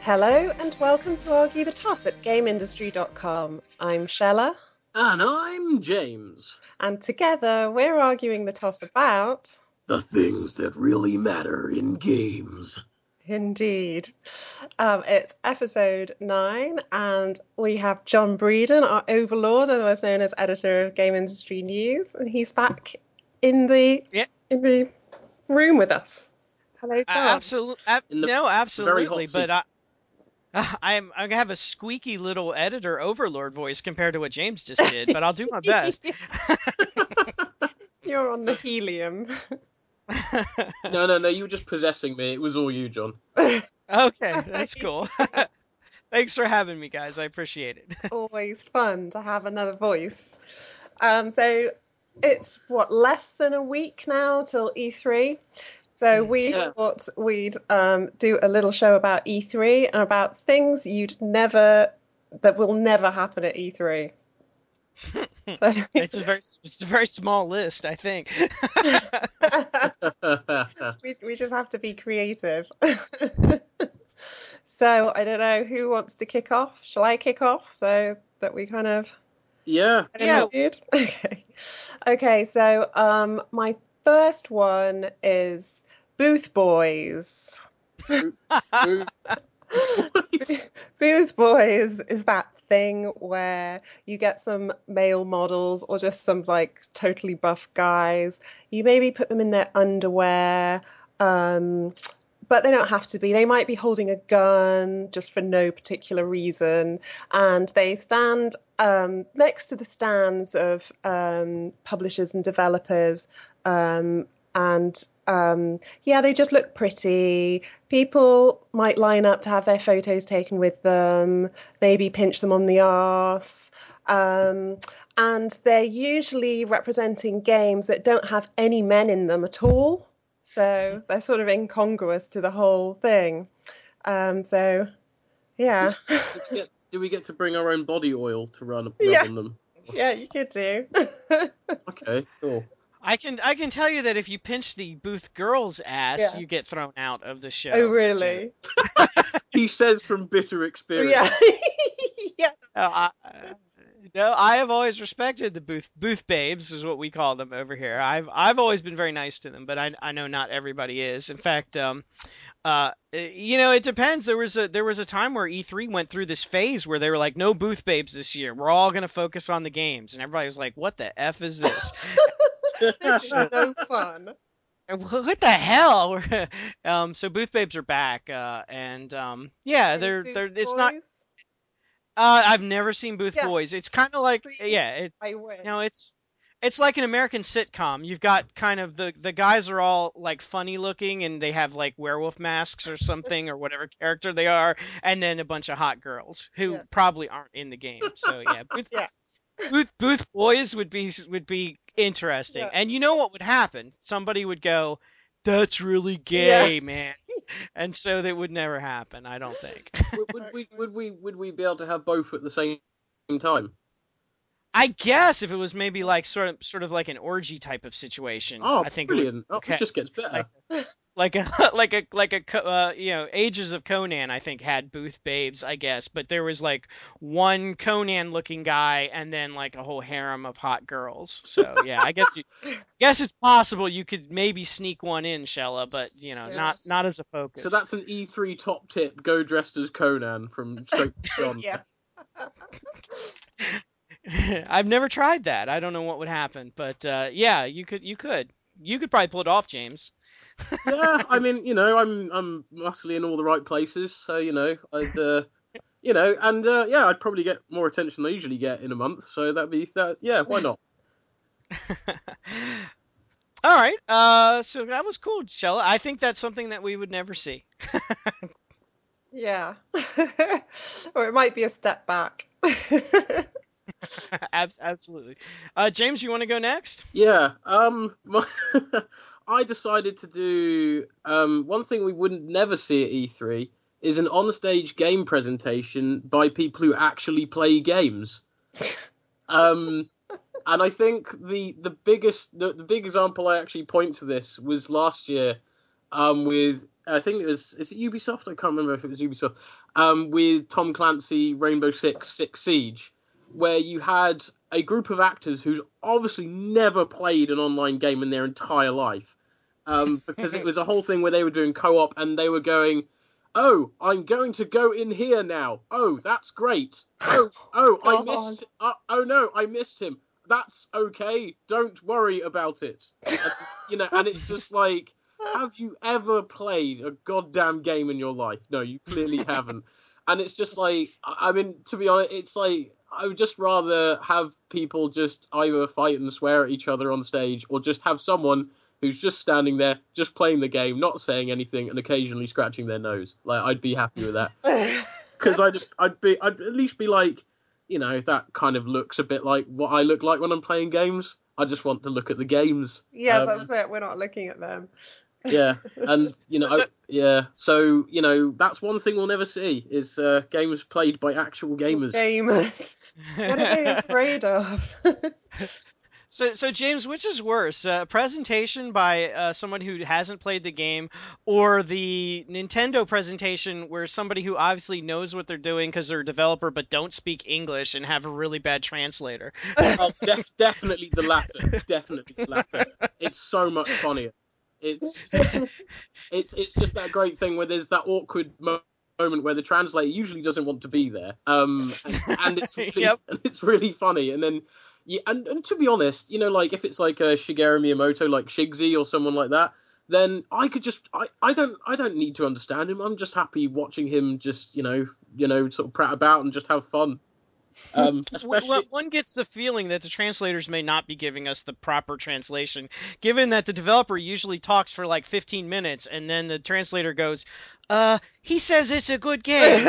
Hello and welcome to Argue the Toss at GameIndustry.com. I'm Shella. And I'm James. And together we're arguing the toss about... the things that really matter in games. Indeed. It's episode 9 and we have John Breeden, our overlord, otherwise known as editor of Game Industry News, and he's back in the room with us. Hello, John. Absolutely. But I'm gonna have a squeaky little editor overlord voice compared to what James just did, but I'll do my best. You're on the helium. No, you were just possessing me. It was all you, John. Okay, that's cool. Thanks for having me, guys. I appreciate it. Always fun to have another voice. So it's less than a week now till E3. So we thought we'd do a little show about E3 and about things that will never happen at E3. It's a very small list, I think. we just have to be creative. So I don't know who wants to kick off. Shall I kick off so that we kind of Yeah. Okay. So my first one is Booth Boys. Booth Boys is that thing where you get some male models or just some like totally buff guys. You maybe put them in their underwear, but they don't have to be. They might be holding a gun just for no particular reason, and they stand next to the stands of publishers and developers, they just look pretty. People might line up to have their photos taken with them, maybe pinch them on the arse. And they're usually representing games that don't have any men in them at all. So they're sort of incongruous to the whole thing. So, yeah. Do we get to bring our own body oil to rub on them? Yeah, you could do. Okay, cool. I can tell you that if you pinch the Booth girl's ass, you get thrown out of the show. Oh, really? He says from bitter experience. Yeah. No, I have always respected the Booth babes, is what we call them over here. I've always been very nice to them, but I know not everybody is. In fact, it depends. There was a time where E3 went through this phase where they were like, no Booth babes this year. We're all gonna focus on the games, and everybody was like, what the F is this? It's so fun. What the hell? So Booth babes are back, they're it's not. Boys? I've never seen Booth Boys. It's kind of like I win. It's like an American sitcom. You've got kind of the guys are all like funny looking and they have like werewolf masks or something or whatever character they are, and then a bunch of hot girls who probably aren't in the game. So Booth Boys would be interesting. Yeah. And you know what would happen? Somebody would go, "That's really gay, man." And so that would never happen, I don't think. Would we be able to have both at the same time? I guess if it was maybe like sort of like an orgy type of situation, Oh, I think brilliant! it would. It just gets better. Like Ages of Conan, I think had Booth babes, I guess, but there was like one Conan looking guy and then like a whole harem of hot girls. So yeah, guess it's possible you could maybe sneak one in, Shella, but not as a focus. So that's an E3 top tip: go dressed as Conan from Straight to John. Yeah. I've never tried that. I don't know what would happen, but you could probably pull it off, James. Yeah, I mean, I'm muscly in all the right places, so I'd probably get more attention than I usually get in a month. So that'd be that. Yeah, why not? All right. So that was cool, Shella. I think that's something that we would never see. Yeah. Or it might be a step back. Absolutely. James, you want to go next? Yeah. I decided to do one thing we wouldn't never see at E3 is an on-stage game presentation by people who actually play games. And I think the big example I actually point to this was last year with I think is it Ubisoft? I can't remember if it was Ubisoft. With Tom Clancy Rainbow Six Siege, where you had a group of actors who'd obviously never played an online game in their entire life, because it was a whole thing where they were doing co-op and they were going, "Oh, I'm going to go in here now. Oh, that's great. Oh, I missed. Oh no, I missed him. That's okay. Don't worry about it." And, and it's just like, have you ever played a goddamn game in your life? No, you clearly haven't. And it's just like, I mean, to be honest, it's like, I would just rather have people just either fight and swear at each other on stage, or just have someone who's just standing there, just playing the game, not saying anything, and occasionally scratching their nose. Like, I'd be happy with that. Because I'd at least be like, that kind of looks a bit like what I look like when I'm playing games. I just want to look at the games. Yeah, that's it. We're not looking at them. Yeah, and so that's one thing we'll never see is games played by actual gamers. Gamers. What are they afraid of? So James, which is worse, a presentation by someone who hasn't played the game, or the Nintendo presentation where somebody who obviously knows what they're doing because they're a developer but don't speak English and have a really bad translator? Oh, definitely the latter. Definitely the latter. It's so much funnier. It's it's just that great thing where there's that awkward moment where the translator usually doesn't want to be there, and it's really, Yep. and it's really funny, and then. Yeah, and to be honest, like if it's like a Shigeru Miyamoto, like Shigsy or someone like that, then I could just I don't need to understand him. I'm just happy watching him just sort of prat about and just have fun. Especially One gets the feeling that the translators may not be giving us the proper translation, given that the developer usually talks for like 15 minutes and then the translator goes, he says it's a good game.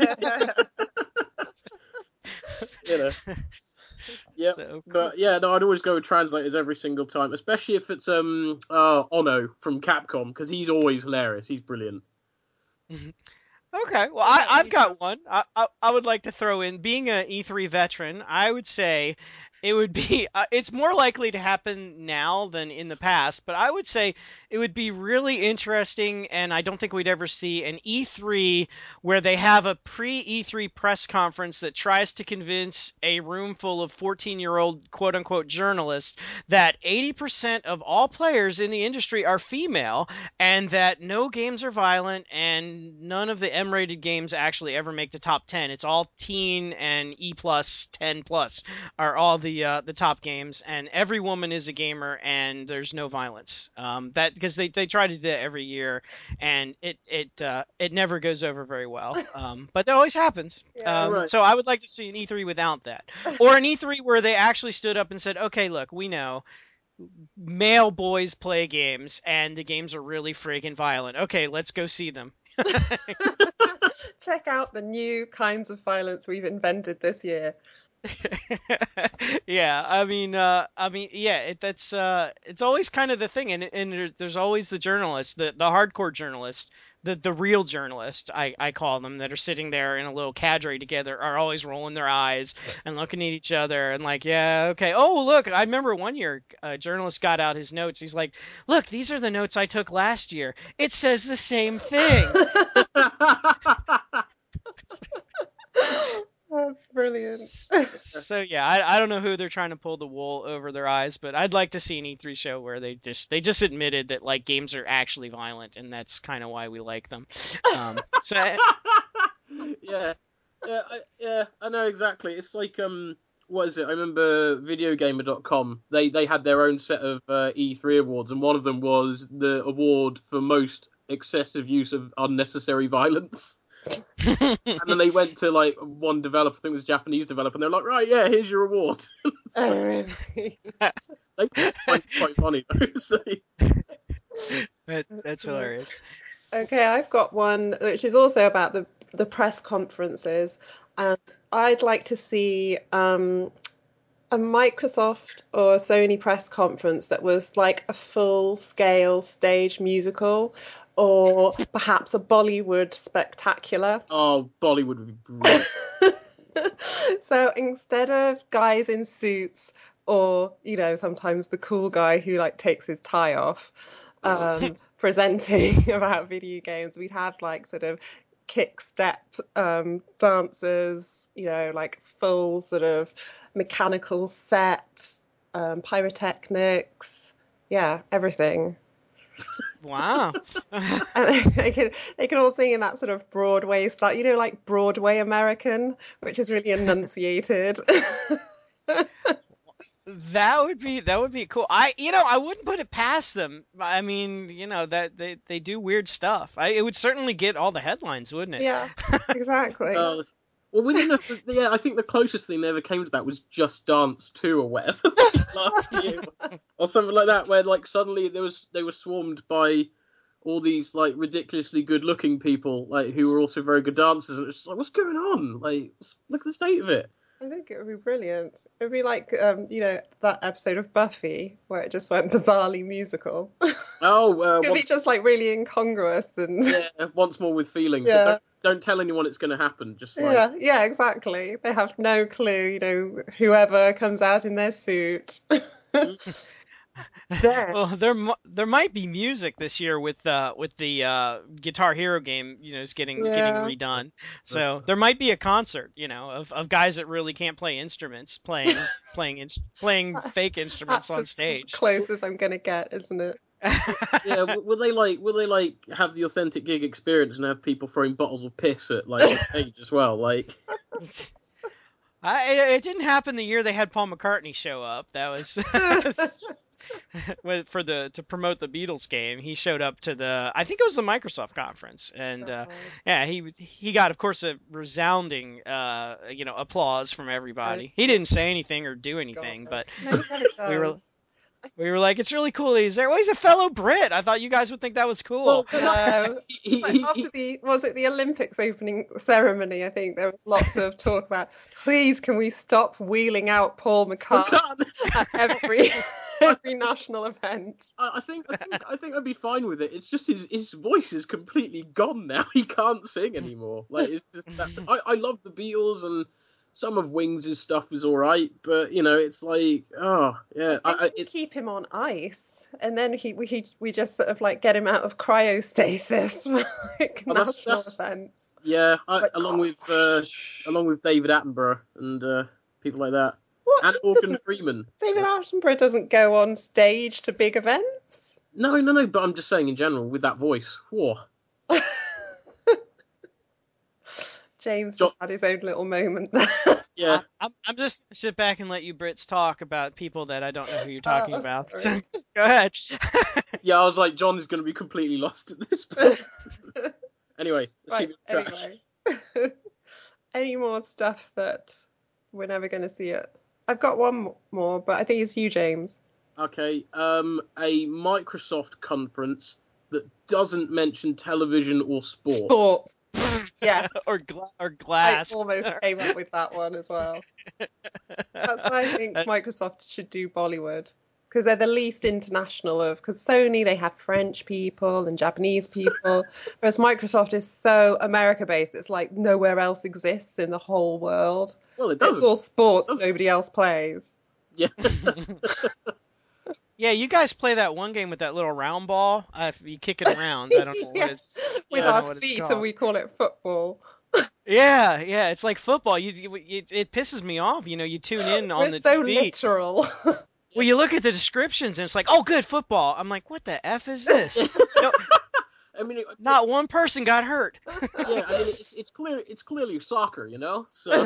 you know. Yeah, So cool. but yeah, no, I'd always go with translators every single time, especially if it's Ono from Capcom, because he's always hilarious. He's brilliant. Okay, well, I've got one. I would like to throw in, being an E3 veteran, I would say it would be, it's more likely to happen now than in the past, but I would say it would be really interesting, and I don't think we'd ever see an E3 where they have a pre-E3 press conference that tries to convince a room full of 14-year-old quote-unquote journalists that 80% of all players in the industry are female, and that no games are violent, and none of the M-rated games actually ever make the top 10. It's all teen and E plus, 10 plus are all the top games, and every woman is a gamer, and there's no violence. That because they try to do that every year, and it never goes over very well. But that always happens. Yeah, right. So I would like to see an E3 without that, or an E3 where they actually stood up and said, "Okay, look, we know male boys play games, and the games are really friggin' violent. Okay, let's go see them." Check out the new kinds of violence we've invented this year. Yeah, yeah. That's it's always kind of the thing, and there's always the journalist, the hardcore journalist, the real journalist, I call them, that are sitting there in a little cadre together, are always rolling their eyes and looking at each other and like, yeah, okay. Oh, look, I remember one year a journalist got out his notes. He's like, look, these are the notes I took last year. It says the same thing. That's brilliant. So yeah, I don't know who they're trying to pull the wool over their eyes, but I'd like to see an E3 show where they just admitted that like games are actually violent, and that's kind of why we like them. So Yeah, yeah, I know exactly. It's like what is it? I remember Videogamer.com. They had their own set of E3 awards, and one of them was the award for most excessive use of unnecessary violence. And then they went to like one developer, I think it was a Japanese developer, and they're like, right, yeah, here's your award. Oh, really? They find it quite funny though. So, that's hilarious. Okay, I've got one which is also about the press conferences, and I'd like to see a Microsoft or Sony press conference that was like a full scale stage musical, or perhaps a Bollywood spectacular. oh, Bollywood would be brilliant. So instead of guys in suits, or sometimes the cool guy who like takes his tie off, presenting about video games. We'd have like sort of kick step dancers, like full sort of mechanical set, pyrotechnics, yeah, everything. Wow. And they could all sing in that sort of Broadway style, like Broadway American, which is really enunciated. That would be cool. I wouldn't put it past them. I mean, that they do weird stuff. It would certainly get all the headlines, wouldn't it? Yeah, exactly. Well, we didn't have to, yeah, I think the closest thing they ever came to that was Just Dance 2 or whatever last year. Or something like that, where like suddenly they were swarmed by all these like ridiculously good looking people, like who were also very good dancers, and it's just like, what's going on? Like, look at the state of it. I think it would be brilliant. It would be like, that episode of Buffy where it just went bizarrely musical. Oh, It could be just like really incongruous and yeah, once more with feeling, yeah. but don't tell anyone it's going to happen. Just like, yeah, exactly. They have no clue, whoever comes out in their suit. There. Well, there might be music this year with the Guitar Hero game, is getting Yeah. redone. So there might be a concert, of guys that really can't play instruments playing fake instruments That's on as stage. close as I'm gonna get, isn't it? yeah, will they like have the authentic gig experience and have people throwing bottles of piss at like the stage as well? Like, It didn't happen the year they had Paul McCartney show up. That was to promote the Beatles game. He showed up to I think it was the Microsoft conference, and yeah, he got, of course, a resounding applause from everybody. He didn't say anything or do anything, but No, he never we were does. we were like, it's really cool he's there. Well, he's a fellow Brit. I thought you guys would think that was cool. No. he, Like he, after was it the Olympics opening ceremony? I think there was lots of talk about, please, can we stop wheeling out Paul McCartney at every national event? I think I'd be fine with it. It's just his voice is completely gone now. He can't sing anymore. Like, it's just I love the Beatles, and some of Wings' stuff is all right, but it's like, oh yeah, I think we keep him on ice, and then we just sort of like get him out of cryostasis for like national events. Yeah, Like, along with David Attenborough and people like that, what? and Morgan Freeman. David Attenborough doesn't go on stage to big events. No, but I'm just saying in general with that voice. Whoa. James just had his own little moment there. Yeah, I'm just gonna sit back and let you Brits talk about people that I don't know who you're talking about. So go ahead. yeah, I was like, John is going to be completely lost at this point. Anyway, let's keep it trash. Anyway. Any more stuff that we're never going to see it? I've got one more, but I think it's you, James. Okay, a Microsoft conference that doesn't mention television or Sports. Yeah. or glass. I almost came up with that one as well. That's why I think Microsoft should do Bollywood, because they're the least international of, because Sony, they have French people and Japanese people, whereas Microsoft is so America-based, it's like nowhere else exists in the whole world. Well, it doesn't. It's all sports nobody else plays. Yeah. Yeah, you guys play that one game with that little round ball. If you kick it around, I don't know what it's with our feet, and we call it football. Yeah, it's like football. It pisses me off. You tune in on the so TV. Literal. Well, you look at the descriptions and it's like, oh, good football. I'm like, what the F is this? I mean, not one person got hurt. Yeah, I mean, it's clearly soccer, So,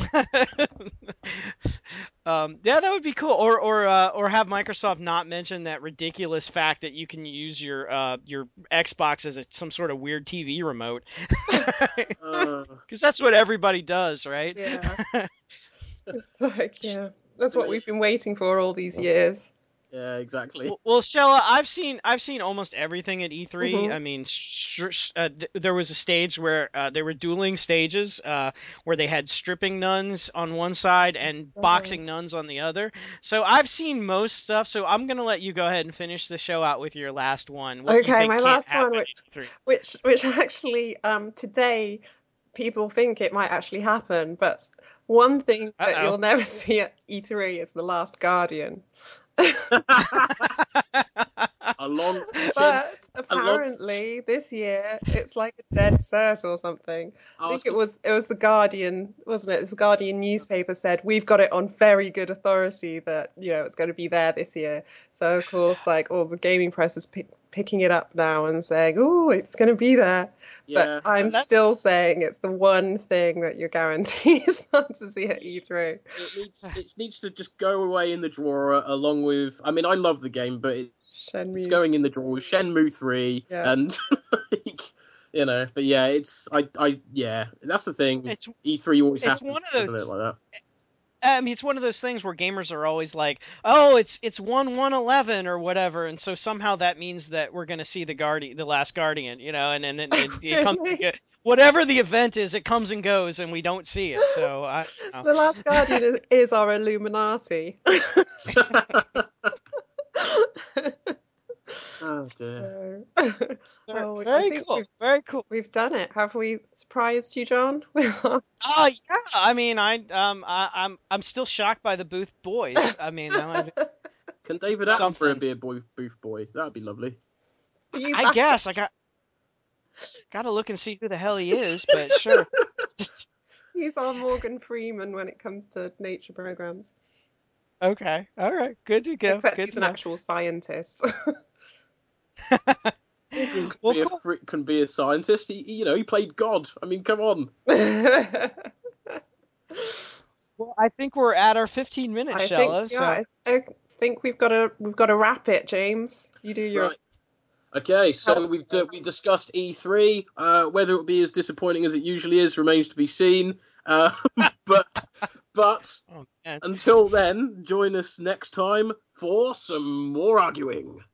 yeah, that would be cool. Or have Microsoft not mention that ridiculous fact that you can use your Xbox as some sort of weird TV remote. Because that's what everybody does, right? Yeah. It's like, yeah, that's what we've been waiting for all these years. Yeah, exactly. Well, Stella, I've seen almost everything at E3. Mm-hmm. I mean, there was a stage where they were dueling stages, where they had stripping nuns on one side and boxing nuns on the other. So I've seen most stuff. So I'm gonna let you go ahead and finish the show out with your last one. What Okay, my last one, E3? which actually today people think it might actually happen, but one thing that you'll never see at E3 is The Last Guardian. a long this year it's like a dead cert or something. I I was think gonna it was the Guardian, wasn't it? It was the Guardian newspaper said we've got it on very good authority that it's going to be there this year. So of course, like all the gaming press is picking it up now and saying, "Oh, it's going to be there." But yeah, I'm That's still saying it's the one thing that you're guaranteed not to see at E3. it needs to just go away in the drawer along with. I mean, I love the game, but it's Shenmue, going in the drawer with Shenmue 3 yeah. and like, but yeah, yeah, that's the thing. it's E3 always it's have to one of pivot it those. like that. I mean, it's one of those things where gamers are always like, "Oh, it's 1/111 or whatever," and so somehow that means that we're going to see the Last Guardian, and it comes and Really? goes. Whatever the event is, it comes and goes, and we don't see it. So I, you The Last Guardian is our Illuminati. Oh dear. So, know. well, I Very think cool, very cool. we've done it. Have we surprised you, John? Yeah. I mean, I'm still shocked by the Booth Boys. I mean, that might be Can David Attenborough something. be a booth boy? That'd be lovely. You I guess I gotta look and see who the hell he is, but sure. He's our Morgan Freeman when it comes to nature programs. Okay, all right, good to go. Except Good he's to an know. actual scientist. Morgan Well, cool. can be a scientist. He played God. I mean, come on. Well, I think we're at our 15 minutes, I think, Shella. So yeah, I think we've got to wrap it, James. You do your Right. Okay, so help. we discussed E3. Whether it will be as disappointing as it usually is remains to be seen. Uh, but but oh man. until then, join us next time for some more arguing.